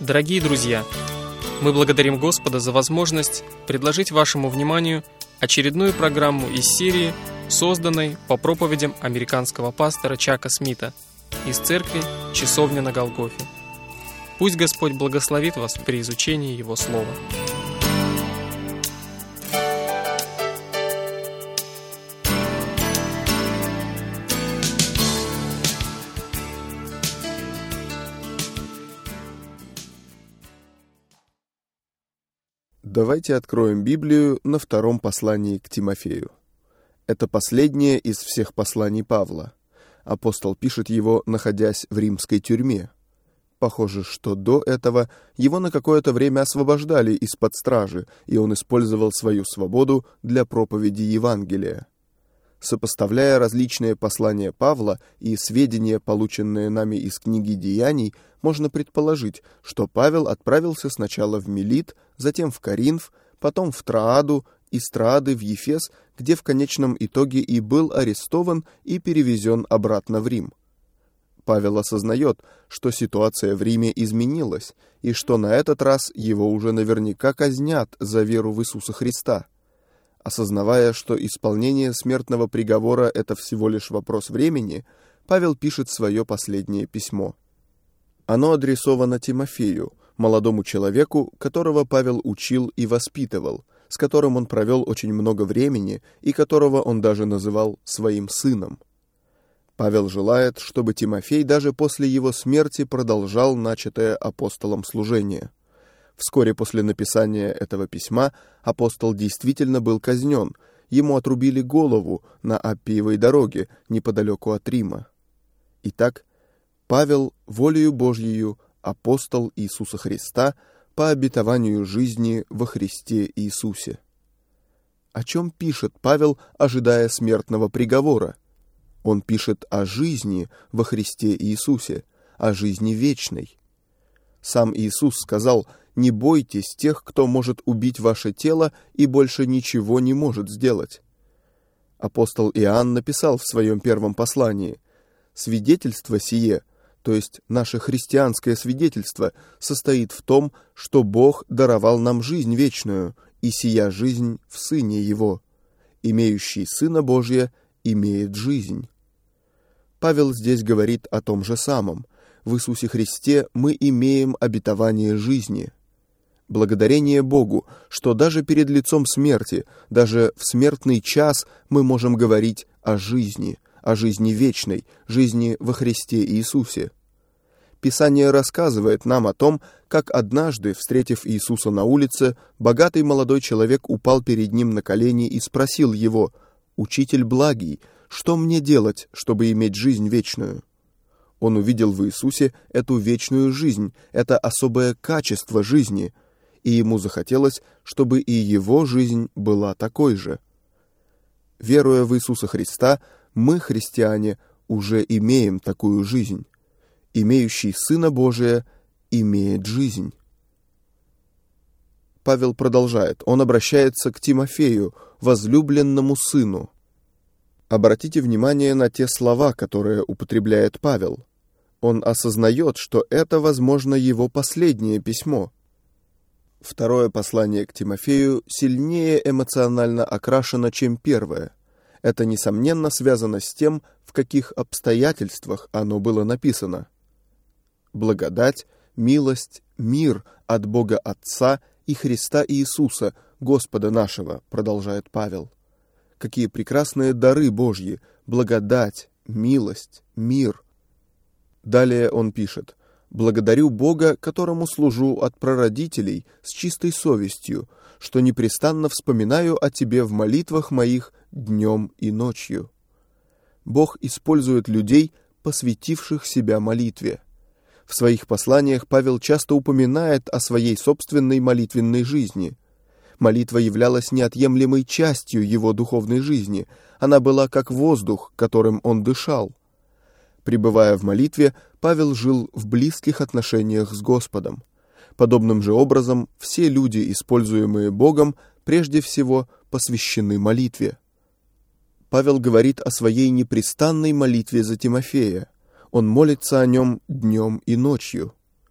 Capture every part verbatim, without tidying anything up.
Дорогие друзья, мы благодарим Господа за возможность предложить вашему вниманию очередную программу из серии, созданной по проповедям американского пастора Чака Смита из церкви «Часовня на Голгофе». Пусть Господь благословит вас при изучении Его Слова. Давайте откроем Библию на втором послании к Тимофею. Это последнее из всех посланий Павла. Апостол пишет его, находясь в римской тюрьме. Похоже, что до этого его на какое-то время освобождали из-под стражи, и он использовал свою свободу для проповеди Евангелия. Сопоставляя различные послания Павла и сведения, полученные нами из книги Деяний, можно предположить, что Павел отправился сначала в Милит, затем в Коринф, потом в Трааду, из Троады в Ефес, где в конечном итоге и был арестован и перевезен обратно в Рим. Павел осознает, что ситуация в Риме изменилась, и что на этот раз его уже наверняка казнят за веру в Иисуса Христа. Осознавая, что исполнение смертного приговора – это всего лишь вопрос времени, Павел пишет свое последнее письмо. Оно адресовано Тимофею, молодому человеку, которого Павел учил и воспитывал, с которым он провел очень много времени и которого он даже называл своим сыном. Павел желает, чтобы Тимофей даже после его смерти продолжал начатое апостолом служение. Вскоре после написания этого письма апостол действительно был казнен, ему отрубили голову на Аппиевой дороге неподалеку от Рима. Итак, Павел, волею Божьею, апостол Иисуса Христа по обетованию жизни во Христе Иисусе. О чем пишет Павел, ожидая смертного приговора? Он пишет о жизни во Христе Иисусе, о жизни вечной. Сам Иисус сказал: «Не бойтесь тех, кто может убить ваше тело и больше ничего не может сделать». Апостол Иоанн написал в своем первом послании: «Свидетельство сие, то есть наше христианское свидетельство, состоит в том, что Бог даровал нам жизнь вечную, и сия жизнь в Сыне Его. Имеющий Сына Божия имеет жизнь». Павел здесь говорит о том же самом. В Иисусе Христе мы имеем обетование жизни. Благодарение Богу, что даже перед лицом смерти, даже в смертный час мы можем говорить о жизни, о жизни вечной, жизни во Христе Иисусе. Писание рассказывает нам о том, как однажды, встретив Иисуса на улице, богатый молодой человек упал перед ним на колени и спросил его: «Учитель благий, что мне делать, чтобы иметь жизнь вечную?» Он увидел в Иисусе эту вечную жизнь, это особое качество жизни, и ему захотелось, чтобы и его жизнь была такой же. Веруя в Иисуса Христа, мы, христиане, уже имеем такую жизнь. Имеющий Сына Божия имеет жизнь. Павел продолжает. Он обращается к Тимофею, возлюбленному сыну. Обратите внимание на те слова, которые употребляет Павел. Он осознает, что это, возможно, его последнее письмо. Второе послание к Тимофею сильнее эмоционально окрашено, чем первое. Это, несомненно, связано с тем, в каких обстоятельствах оно было написано. Благодать, милость, мир от Бога Отца и Христа Иисуса, Господа нашего, продолжает Павел. Какие прекрасные дары Божьи, благодать, милость, мир. Далее он пишет: «Благодарю Бога, которому служу от прародителей с чистой совестью, что непрестанно вспоминаю о тебе в молитвах моих днем и ночью». Бог использует людей, посвятивших себя молитве. В своих посланиях Павел часто упоминает о своей собственной молитвенной жизни. Молитва являлась неотъемлемой частью его духовной жизни. Она была как воздух, которым он дышал. Пребывая в молитве, Павел жил в близких отношениях с Господом. Подобным же образом все люди, используемые Богом, прежде всего посвящены молитве. Павел говорит о своей непрестанной молитве за Тимофея. Он молится о нем днем и ночью.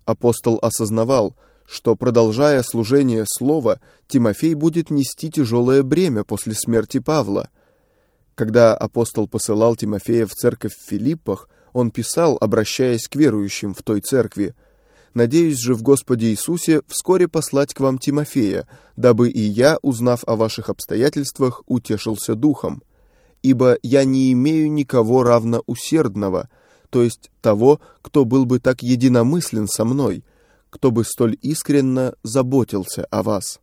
Апостол осознавал, что, продолжая служение Слова, Тимофей будет нести тяжелое бремя после смерти Павла. Когда апостол посылал Тимофея в церковь в Филиппах, он писал, обращаясь к верующим в той церкви: «Надеюсь же в Господе Иисусе вскоре послать к вам Тимофея, дабы и я, узнав о ваших обстоятельствах, утешился духом. Ибо я не имею никого равно усердного, то есть того, кто был бы так единомыслен со мной, кто бы столь искренно заботился о вас».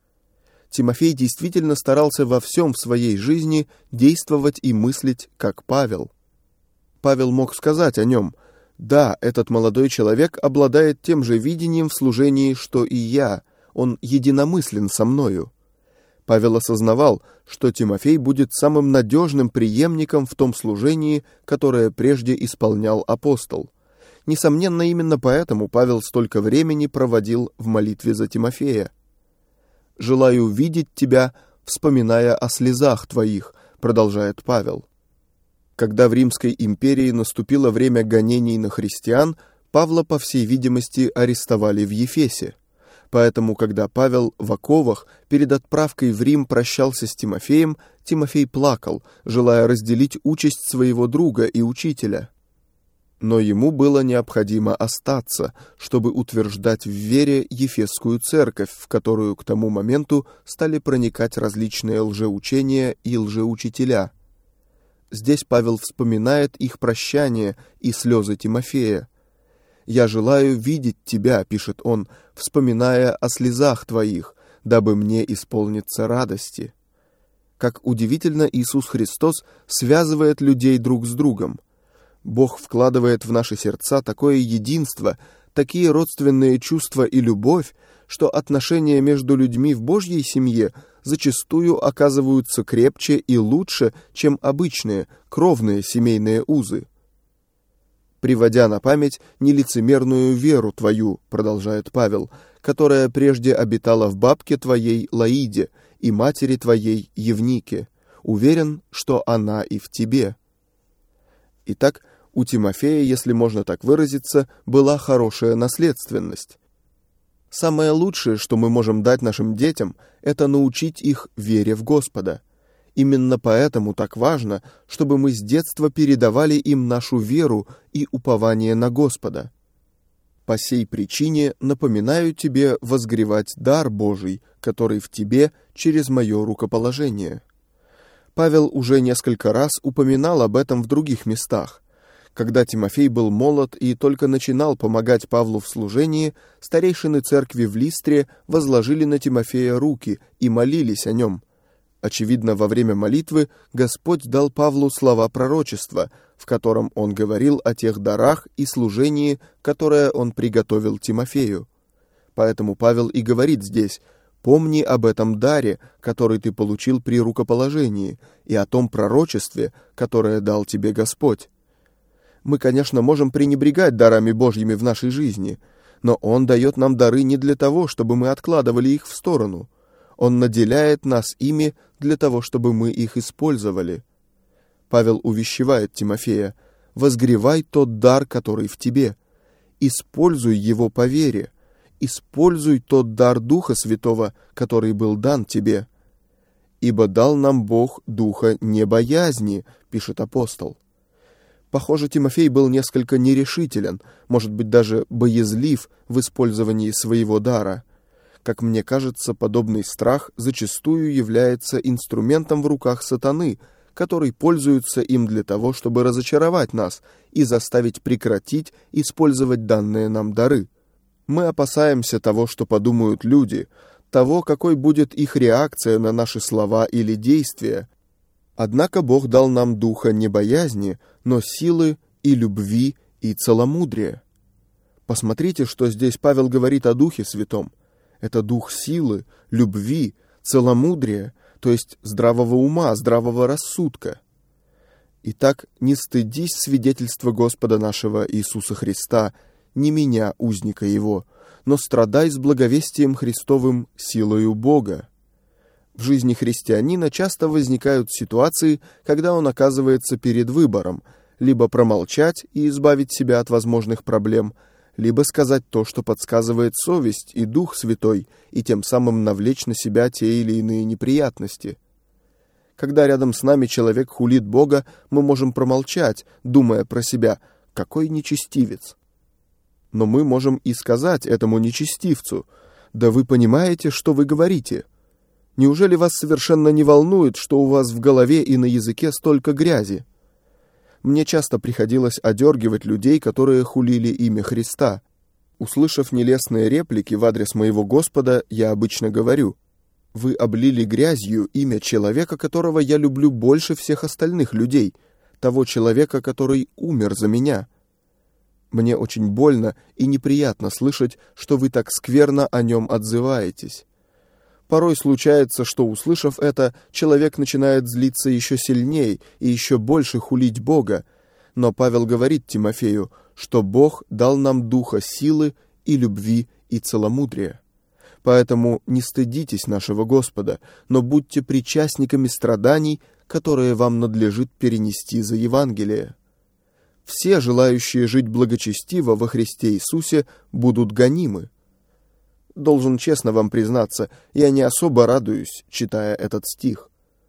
Тимофей действительно старался во всем в своей жизни действовать и мыслить, как Павел. Павел мог сказать о нем: «Да, этот молодой человек обладает тем же видением в служении, что и я, он единомыслен со мною». Павел осознавал, что Тимофей будет самым надежным преемником в том служении, которое прежде исполнял апостол. Несомненно, именно поэтому Павел столько времени проводил в молитве за Тимофея. «Желаю видеть тебя, вспоминая о слезах твоих», продолжает Павел. Когда в Римской империи наступило время гонений на христиан, Павла, по всей видимости, арестовали в Ефесе. Поэтому, когда Павел в оковах перед отправкой в Рим прощался с Тимофеем, Тимофей плакал, желая разделить участь своего друга и учителя. Но ему было необходимо остаться, чтобы утверждать в вере Ефесскую церковь, в которую к тому моменту стали проникать различные лжеучения и лжеучителя. Здесь Павел вспоминает их прощание и слезы Тимофея. «Я желаю видеть тебя», — пишет он, — «вспоминая о слезах твоих, дабы мне исполниться радости». Как удивительно Иисус Христос связывает людей друг с другом. Бог вкладывает в наши сердца такое единство, такие родственные чувства и любовь, что отношения между людьми в Божьей семье зачастую оказываются крепче и лучше, чем обычные, кровные семейные узы. «Приводя на память нелицемерную веру твою», продолжает Павел, «которая прежде обитала в бабке твоей Лоиде и матери твоей Евнике, уверен, что она и в тебе». Итак, у Тимофея, если можно так выразиться, была хорошая наследственность. Самое лучшее, что мы можем дать нашим детям, это научить их вере в Господа. Именно поэтому так важно, чтобы мы с детства передавали им нашу веру и упование на Господа. По сей причине напоминаю тебе возгревать дар Божий, который в тебе через мое рукоположение. Павел уже несколько раз упоминал об этом в других местах. Когда Тимофей был молод и только начинал помогать Павлу в служении, старейшины церкви в Листре возложили на Тимофея руки и молились о нем. Очевидно, во время молитвы Господь дал Павлу слова пророчества, в котором он говорил о тех дарах и служении, которое он приготовил Тимофею. Поэтому Павел и говорит здесь: «Помни об этом даре, который ты получил при рукоположении, и о том пророчестве, которое дал тебе Господь». Мы, конечно, можем пренебрегать дарами Божьими в нашей жизни, но Он дает нам дары не для того, чтобы мы откладывали их в сторону. Он наделяет нас ими для того, чтобы мы их использовали. Павел увещевает Тимофея: «Возгревай тот дар, который в тебе. Используй его по вере. Используй тот дар Духа Святого, который был дан тебе. Ибо дал нам Бог духа не боязни», пишет апостол. Похоже, Тимофей был несколько нерешителен, может быть, даже боязлив в использовании своего дара. Как мне кажется, подобный страх зачастую является инструментом в руках сатаны, который пользуется им для того, чтобы разочаровать нас и заставить прекратить использовать данные нам дары. Мы опасаемся того, что подумают люди, того, какой будет их реакция на наши слова или действия. Однако Бог дал нам духа не боязни, но силы и любви и целомудрия. Посмотрите, что здесь Павел говорит о Духе Святом. Это дух силы, любви, целомудрия, то есть здравого ума, здравого рассудка. Итак, не стыдись свидетельства Господа нашего Иисуса Христа, не меня, узника Его, но страдай с благовестием Христовым силою Бога. В жизни христианина часто возникают ситуации, когда он оказывается перед выбором: либо промолчать и избавить себя от возможных проблем, либо сказать то, что подсказывает совесть и Дух Святой, и тем самым навлечь на себя те или иные неприятности. Когда рядом с нами человек хулит Бога, мы можем промолчать, думая про себя: какой нечестивец. Но мы можем и сказать этому нечестивцу: да вы понимаете, что вы говорите? Неужели вас совершенно не волнует, что у вас в голове и на языке столько грязи? Мне часто приходилось одергивать людей, которые хулили имя Христа. Услышав нелестные реплики в адрес моего Господа, я обычно говорю: вы облили грязью имя человека, которого я люблю больше всех остальных людей, того человека, который умер за меня. Мне очень больно и неприятно слышать, что вы так скверно о нем отзываетесь. Порой случается, что, услышав это, человек начинает злиться еще сильнее и еще больше хулить Бога. Но Павел говорит Тимофею, что Бог дал нам духа силы и любви и целомудрия. Поэтому не стыдитесь нашего Господа, но будьте причастниками страданий, которые вам надлежит перенести за Евангелие. Все, желающие жить благочестиво во Христе Иисусе, будут гонимы. Должен честно вам признаться, я не особо радуюсь, читая этот стих.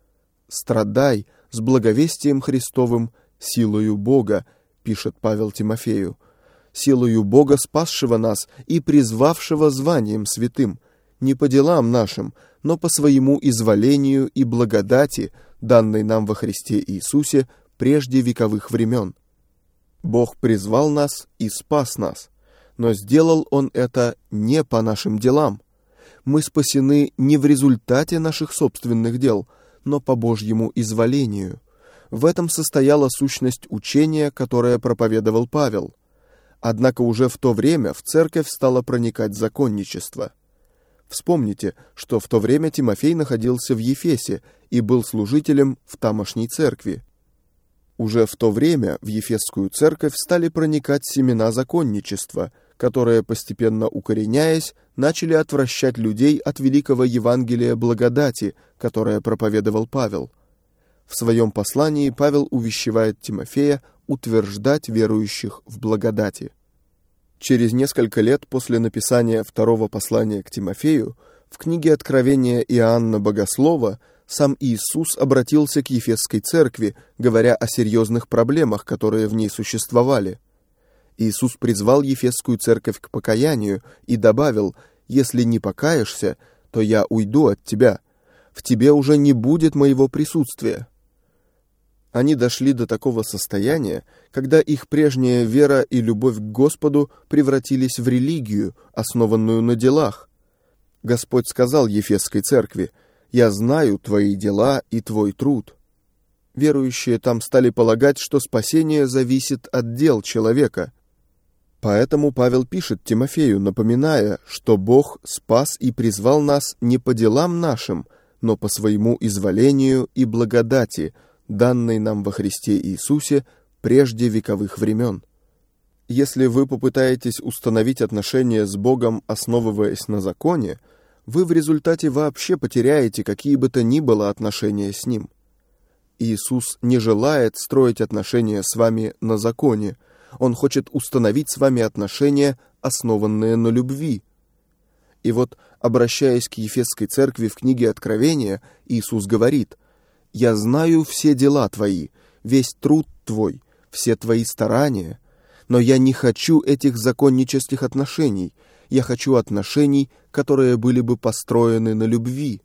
«Страдай с благовестием Христовым силою Бога», пишет Павел Тимофею, «силою Бога, спасшего нас и призвавшего званием святым, не по делам нашим, но по своему изволению и благодати, данной нам во Христе Иисусе прежде вековых времен». Бог призвал нас и спас нас, но сделал Он это не по нашим делам. Мы спасены не в результате наших собственных дел, но по Божьему изволению. В этом состояла сущность учения, которое проповедовал Павел. Однако уже в то время в церковь стало проникать законничество. Вспомните, что в то время Тимофей находился в Ефесе и был служителем в тамошней церкви. Уже в то время в Ефесскую церковь стали проникать семена законничества, которые, постепенно укореняясь, начали отвращать людей от великого Евангелия благодати, которое проповедовал Павел. В своем послании Павел увещевает Тимофея утверждать верующих в благодати. Через несколько лет после написания второго послания к Тимофею в книге Откровения Иоанна Богослова сам Иисус обратился к Ефесской церкви, говоря о серьезных проблемах, которые в ней существовали. Иисус призвал Ефесскую церковь к покаянию и добавил: «Если не покаешься, то я уйду от тебя. В тебе уже не будет моего присутствия». Они дошли до такого состояния, когда их прежняя вера и любовь к Господу превратились в религию, основанную на делах. Господь сказал Ефесской церкви: «Я знаю твои дела и твой труд». Верующие там стали полагать, что спасение зависит от дел человека. Поэтому Павел пишет Тимофею, напоминая, что Бог спас и призвал нас не по делам нашим, но по своему изволению и благодати, данной нам во Христе Иисусе прежде вековых времен. Если вы попытаетесь установить отношения с Богом, основываясь на законе, вы в результате вообще потеряете какие бы то ни было отношения с Ним. Иисус не желает строить отношения с вами на законе. Он хочет установить с вами отношения, основанные на любви. И вот, обращаясь к Ефесской церкви в книге Откровения, Иисус говорит: «Я знаю все дела твои, весь труд твой, все твои старания, но я не хочу этих законнических отношений, я хочу отношений, которые были бы построены на любви».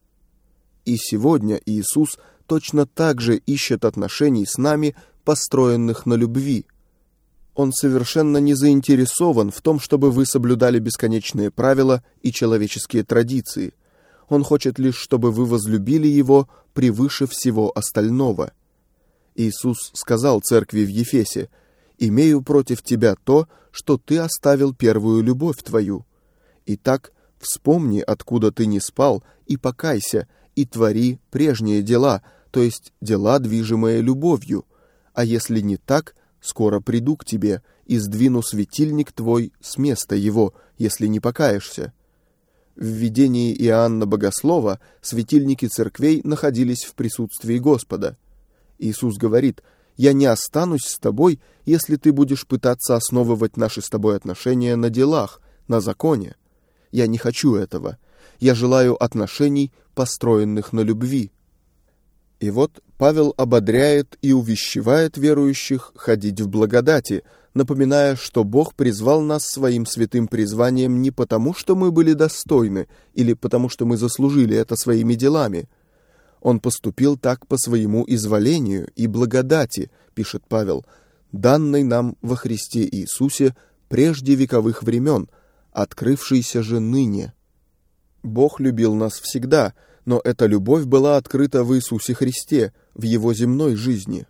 И сегодня Иисус точно так же ищет отношений с нами, построенных на любви. Он совершенно не заинтересован в том, чтобы вы соблюдали бесконечные правила и человеческие традиции. Он хочет лишь, чтобы вы возлюбили Его превыше всего остального. Иисус сказал церкви в Ефесе: «Имею против тебя то, что ты оставил первую любовь твою. Итак, вспомни, откуда ты не спал, и покайся, и твори прежние дела, то есть дела, движимые любовью. А если не так, скоро приду к тебе и сдвину светильник твой с места его, если не покаешься». В видении Иоанна Богослова светильники церквей находились в присутствии Господа. Иисус говорит: Я не останусь с тобой, если ты будешь пытаться основывать наши с тобой отношения на делах, на законе. Я не хочу этого. Я желаю отношений, построенных на любви». И вот Павел ободряет и увещевает верующих ходить в благодати, напоминая, что Бог призвал нас своим святым призванием не потому, что мы были достойны, или потому, что мы заслужили это своими делами. Он поступил так по своему изволению и благодати, пишет Павел, данной нам во Христе Иисусе прежде вековых времен, открывшейся же ныне. Бог любил нас всегда, но эта любовь была открыта в Иисусе Христе, в Его земной жизни.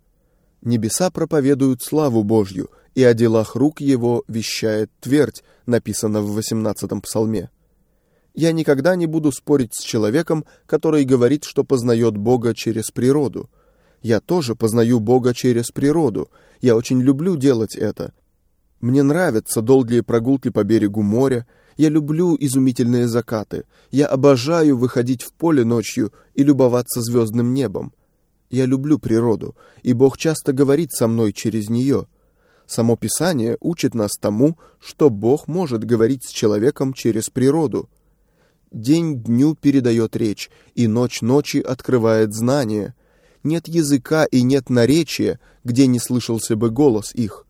Небеса проповедуют славу Божью, и о делах рук Его вещает твердь, написано в восемнадцатом псалме. Я никогда не буду спорить с человеком, который говорит, что познает Бога через природу. Я тоже познаю Бога через природу. Я очень люблю делать это. Мне нравятся долгие прогулки по берегу моря. Я люблю изумительные закаты. Я обожаю выходить в поле ночью и любоваться звездным небом. Я люблю природу, и Бог часто говорит со мной через нее. Само Писание учит нас тому, что Бог может говорить с человеком через природу. День дню передает речь, и ночь ночи открывает знание. Нет языка и нет наречия, где не слышался бы голос их.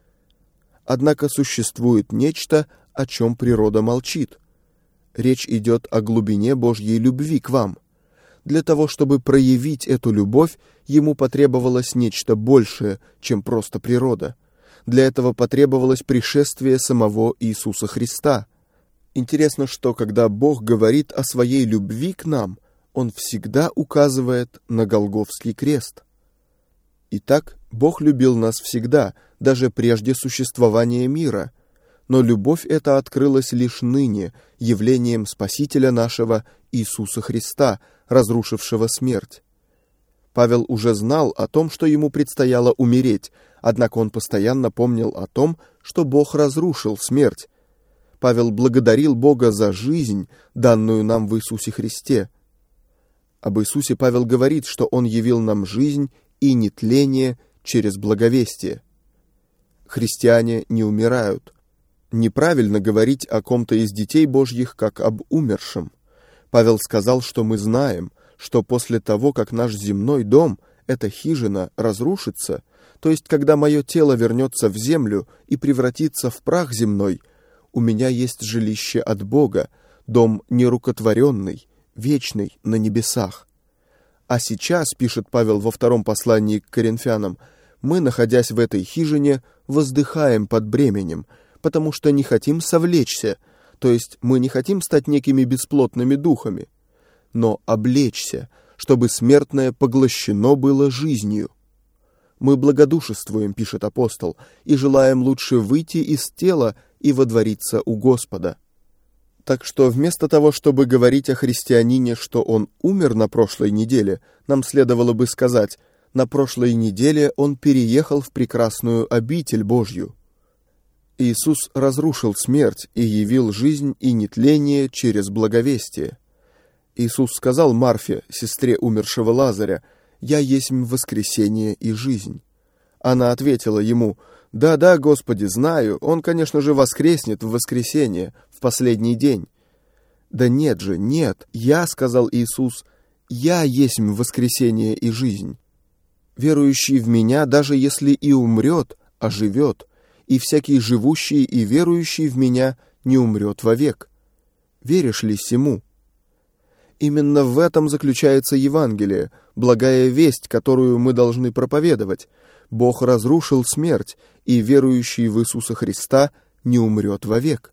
Однако существует нечто, о чем природа молчит. Речь идет о глубине Божьей любви к вам. Для того, чтобы проявить эту любовь, ему потребовалось нечто большее, чем просто природа. Для этого потребовалось пришествие самого Иисуса Христа. Интересно, что когда Бог говорит о своей любви к нам, Он всегда указывает на Голгофский крест. Итак, Бог любил нас всегда, даже прежде существования мира. Но любовь эта открылась лишь ныне, явлением Спасителя нашего Иисуса Христа, разрушившего смерть. Павел уже знал о том, что ему предстояло умереть, однако он постоянно помнил о том, что Бог разрушил смерть. Павел благодарил Бога за жизнь, данную нам в Иисусе Христе. Об Иисусе Павел говорит, что Он явил нам жизнь и нетление через благовестие. Христиане не умирают. Неправильно говорить о ком-то из детей Божьих как об умершем. Павел сказал, что мы знаем, что после того, как наш земной дом, эта хижина, разрушится, то есть когда мое тело вернется в землю и превратится в прах земной, у меня есть жилище от Бога, дом нерукотворенный, вечный на небесах. А сейчас, пишет Павел во втором послании к Коринфянам, мы, находясь в этой хижине, воздыхаем под бременем, потому что не хотим совлечься, то есть мы не хотим стать некими бесплотными духами, но облечься, чтобы смертное поглощено было жизнью. Мы благодушествуем, пишет апостол, и желаем лучше выйти из тела и водвориться у Господа. Так что вместо того, чтобы говорить о христианине, что он умер на прошлой неделе, нам следовало бы сказать: на прошлой неделе он переехал в прекрасную обитель Божью. Иисус разрушил смерть и явил жизнь и нетление через благовестие. Иисус сказал Марфе, сестре умершего Лазаря: «Я есть воскресение и жизнь». Она ответила ему: «Да-да, Господи, знаю, он, конечно же, воскреснет в воскресенье, в последний день». «Да нет же, нет, я, — сказал Иисус, — я есть воскресение и жизнь. Верующий в меня, даже если и умрет, оживет, и всякий живущий и верующий в меня не умрет вовек. Веришь ли сему?» Именно в этом заключается Евангелие, благая весть, которую мы должны проповедовать. Бог разрушил смерть, и верующий в Иисуса Христа не умрет вовек.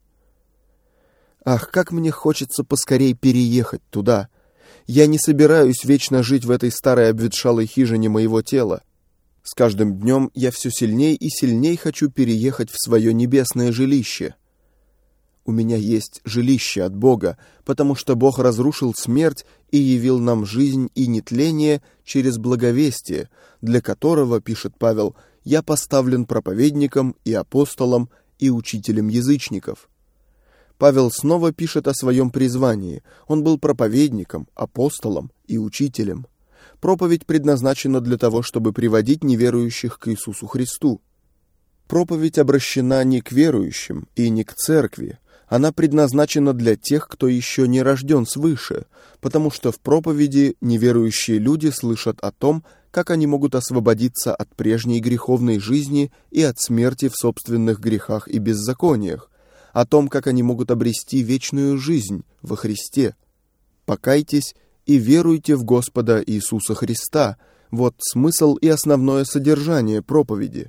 Ах, как мне хочется поскорей переехать туда! Я не собираюсь вечно жить в этой старой обветшалой хижине моего тела. С каждым днем я все сильней и сильней хочу переехать в свое небесное жилище. У меня есть жилище от Бога, потому что Бог разрушил смерть и явил нам жизнь и нетление через благовестие, для которого, пишет Павел, я поставлен проповедником и апостолом и учителем язычников. Павел снова пишет о своем призвании. Он был проповедником, апостолом и учителем. Проповедь предназначена для того, чтобы приводить неверующих к Иисусу Христу. Проповедь обращена не к верующим и не к церкви. Она предназначена для тех, кто еще не рожден свыше, потому что в проповеди неверующие люди слышат о том, как они могут освободиться от прежней греховной жизни и от смерти в собственных грехах и беззакониях, о том, как они могут обрести вечную жизнь во Христе. Покайтесь и веруйте в Господа Иисуса Христа. Вот смысл и основное содержание проповеди.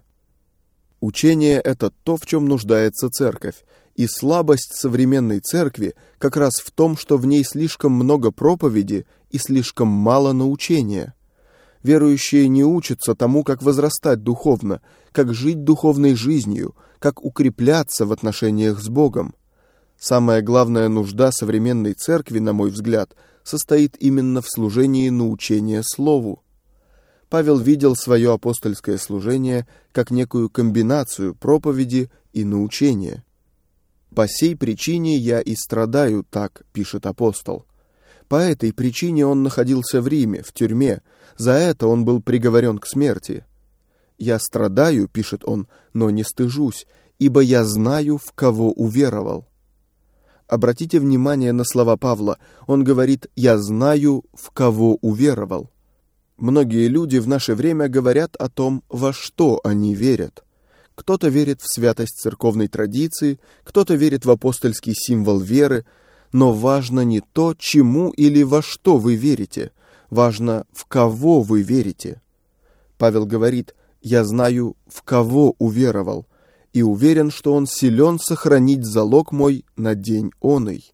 Учение — это то, в чем нуждается церковь, и слабость современной церкви как раз в том, что в ней слишком много проповеди и слишком мало научения. Верующие не учатся тому, как возрастать духовно, как жить духовной жизнью, как укрепляться в отношениях с Богом. Самая главная нужда современной церкви, на мой взгляд, состоит именно в служении научения Слову. Павел видел свое апостольское служение как некую комбинацию проповеди и научения. «По сей причине я и страдаю так», — пишет апостол. По этой причине он находился в Риме, в тюрьме. За это он был приговорен к смерти. «Я страдаю», — пишет он, — «но не стыжусь, ибо я знаю, в кого уверовал». Обратите внимание на слова Павла. Он говорит: «Я знаю, в кого уверовал». Многие люди в наше время говорят о том, во что они верят. Кто-то верит в святость церковной традиции, кто-то верит в апостольский символ веры, но важно не то, чему или во что вы верите, важно, в кого вы верите. Павел говорит: «Я знаю, в кого уверовал, и уверен, что он силен сохранить залог мой на день оный».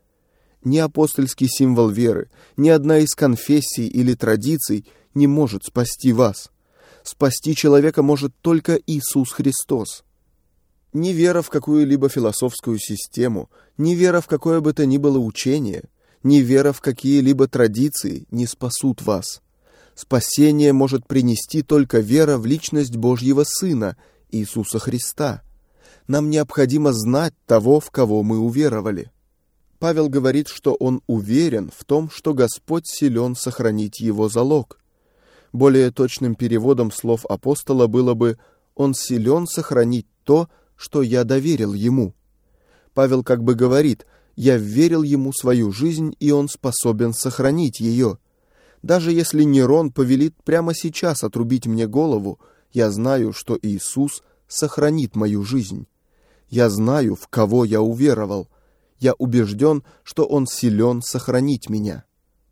Ни апостольский символ веры, ни одна из конфессий или традиций не может спасти вас. Спасти человека может только Иисус Христос. Ни вера в какую-либо философскую систему, ни вера в какое бы то ни было учение, ни вера в какие-либо традиции не спасут вас. Спасение может принести только вера в личность Божьего Сына, Иисуса Христа. Нам необходимо знать того, в кого мы уверовали. Павел говорит, что он уверен в том, что Господь силен сохранить его залог. Более точным переводом слов апостола было бы: «Он силен сохранить то, что я доверил ему». Павел как бы говорит: «Я верил ему свою жизнь, и он способен сохранить ее. Даже если Нерон повелит прямо сейчас отрубить мне голову, я знаю, что Иисус сохранит мою жизнь. Я знаю, в кого я уверовал. Я убежден, что Он силен сохранить меня».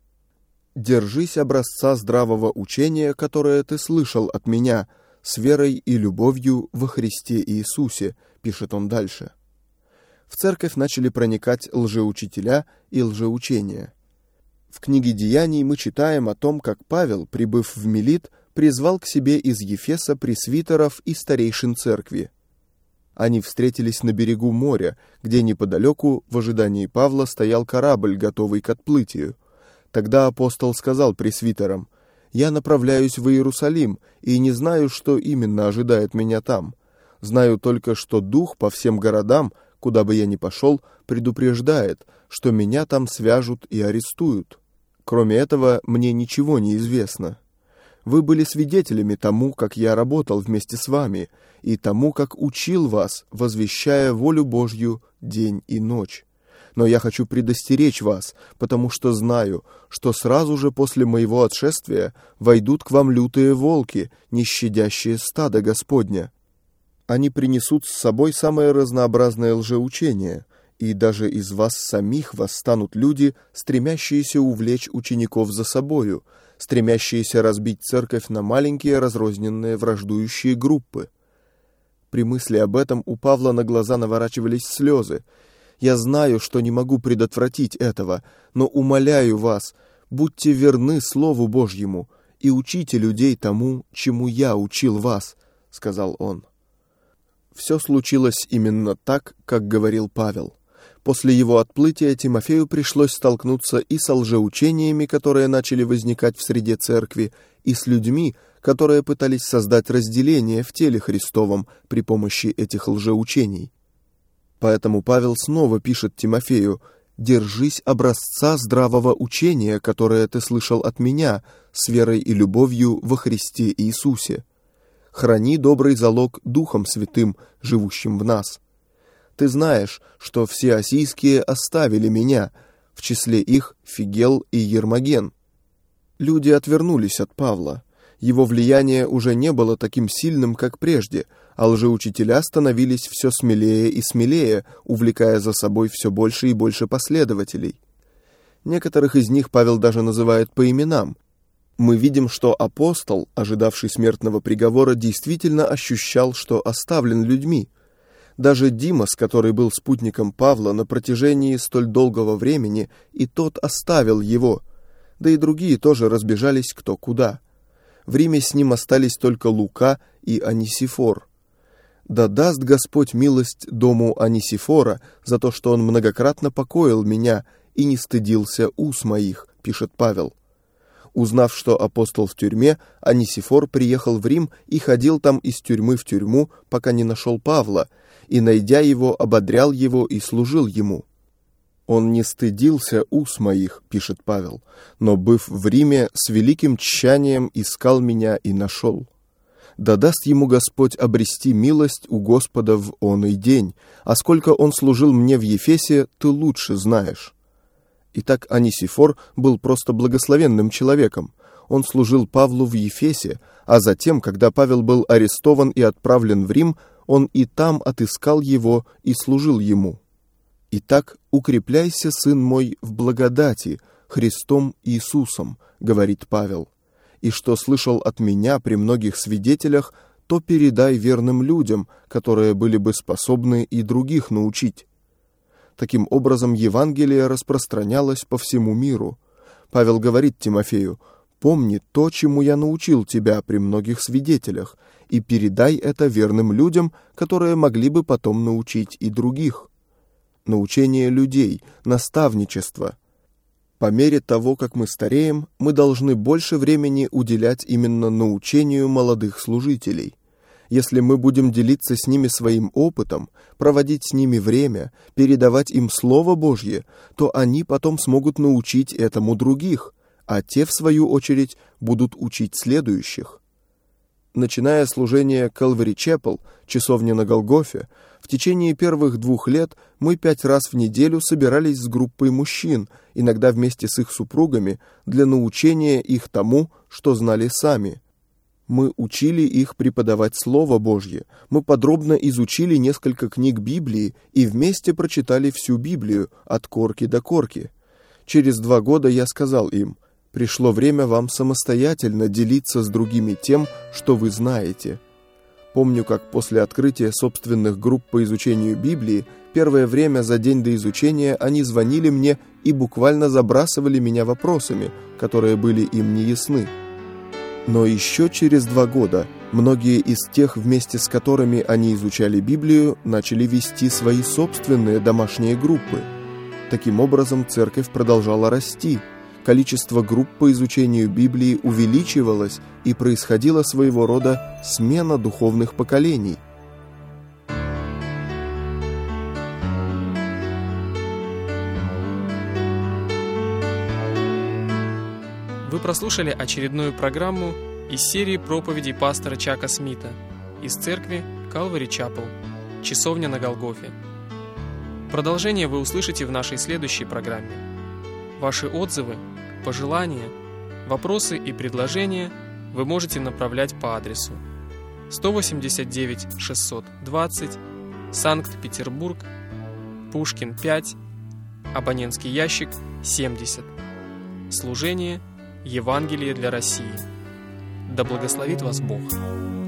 «Держись образца здравого учения, которое ты слышал от меня, с верой и любовью во Христе Иисусе», — пишет он дальше. В церковь начали проникать лжеучителя и лжеучения. В книге «Деяний» мы читаем о том, как Павел, прибыв в Милит, призвал к себе из Ефеса пресвитеров и старейшин церкви. Они встретились на берегу моря, где неподалеку, в ожидании Павла, стоял корабль, готовый к отплытию. Тогда апостол сказал пресвитерам: «Я направляюсь в Иерусалим, и не знаю, что именно ожидает меня там. Знаю только, что Дух по всем городам, куда бы я ни пошел, предупреждает, что меня там свяжут и арестуют. Кроме этого, мне ничего не известно. Вы были свидетелями тому, как я работал вместе с вами, и тому, как учил вас, возвещая волю Божью день и ночь. Но я хочу предостеречь вас, потому что знаю, что сразу же после моего отшествия войдут к вам лютые волки, не щадящие стадо Господня. Они принесут с собой самое разнообразное лжеучение, и даже из вас самих восстанут люди, стремящиеся увлечь учеников за собою, стремящиеся разбить церковь на маленькие разрозненные враждующие группы». При мысли об этом у Павла на глаза наворачивались слезы. «Я знаю, что не могу предотвратить этого, но умоляю вас, будьте верны Слову Божьему и учите людей тому, чему я учил вас», — сказал он. Все случилось именно так, как говорил Павел. После его отплытия Тимофею пришлось столкнуться и со лжеучениями, которые начали возникать в среде церкви, и с людьми, которые пытались создать разделение в теле Христовом при помощи этих лжеучений. Поэтому Павел снова пишет Тимофею: держись образца здравого учения, которое ты слышал от меня, с верой и любовью во Христе Иисусе. Храни добрый залог Духом Святым, живущим в нас. Ты знаешь, что все осийские оставили меня, в числе их Фигел и Ермоген. Люди отвернулись от Павла. Его влияние уже не было таким сильным, как прежде, а лжеучителя становились все смелее и смелее, увлекая за собой все больше и больше последователей. Некоторых из них Павел даже называет по именам. Мы видим, что апостол, ожидавший смертного приговора, действительно ощущал, что оставлен людьми. Даже Димас, который был спутником Павла на протяжении столь долгого времени, и тот оставил его, да и другие тоже разбежались кто куда. В Риме с ним остались только Лука и Анисифор. Да даст Господь милость дому Анисифора за то, что он многократно покоил меня и не стыдился уз моих, пишет Павел. Узнав, что апостол в тюрьме, Анисифор приехал в Рим и ходил там из тюрьмы в тюрьму, пока не нашел Павла, и, найдя его, ободрял его и служил ему. «Он не стыдился уз моих», — пишет Павел, «но, быв в Риме, с великим тщанием искал меня и нашел. Да даст ему Господь обрести милость у Господа в оный день, а сколько он служил мне в Ефесе, ты лучше знаешь». Итак, Анисифор был просто благословенным человеком. Он служил Павлу в Ефесе, а затем, когда Павел был арестован и отправлен в Рим, он и там отыскал его и служил ему. «Итак, укрепляйся, сын мой, в благодати, Христом Иисусом», — говорит Павел. «И что слышал от меня при многих свидетелях, то передай верным людям, которые были бы способны и других научить». Таким образом, Евангелие распространялось по всему миру. Павел говорит Тимофею: «Помни то, чему я научил тебя при многих свидетелях, и передай это верным людям, которые могли бы потом научить и других». Научение людей, наставничество. По мере того, как мы стареем, мы должны больше времени уделять именно научению молодых служителей. Если мы будем делиться с ними своим опытом, проводить с ними время, передавать им Слово Божье, то они потом смогут научить этому других, а те, в свою очередь, будут учить следующих. Начиная служение Calvary Chapel, часовни на Голгофе, в течение первых двух лет мы пять раз в неделю собирались с группой мужчин, иногда вместе с их супругами, для научения их тому, что знали сами. Мы учили их преподавать Слово Божье, мы подробно изучили несколько книг Библии и вместе прочитали всю Библию от корки до корки. Через два года я сказал им: «Пришло время вам самостоятельно делиться с другими тем, что вы знаете». Помню, как после открытия собственных групп по изучению Библии, первое время за день до изучения они звонили мне и буквально забрасывали меня вопросами, которые были им неясны. Но еще через два года многие из тех, вместе с которыми они изучали Библию, начали вести свои собственные домашние группы. Таким образом, церковь продолжала расти. Количество групп по изучению Библии увеличивалось, и происходила своего рода смена духовных поколений. Вы прослушали очередную программу из серии проповедей пастора Чака Смита из церкви Calvary Chapel, часовня на Голгофе. Продолжение вы услышите в нашей следующей программе. Ваши отзывы, пожелания, вопросы и предложения вы можете направлять по адресу сто восемьдесят девять шестьсот двадцать, Санкт-Петербург, Пушкин пять, абонентский ящик семьдесят. Служение Евангелие для России. Да благословит вас Бог!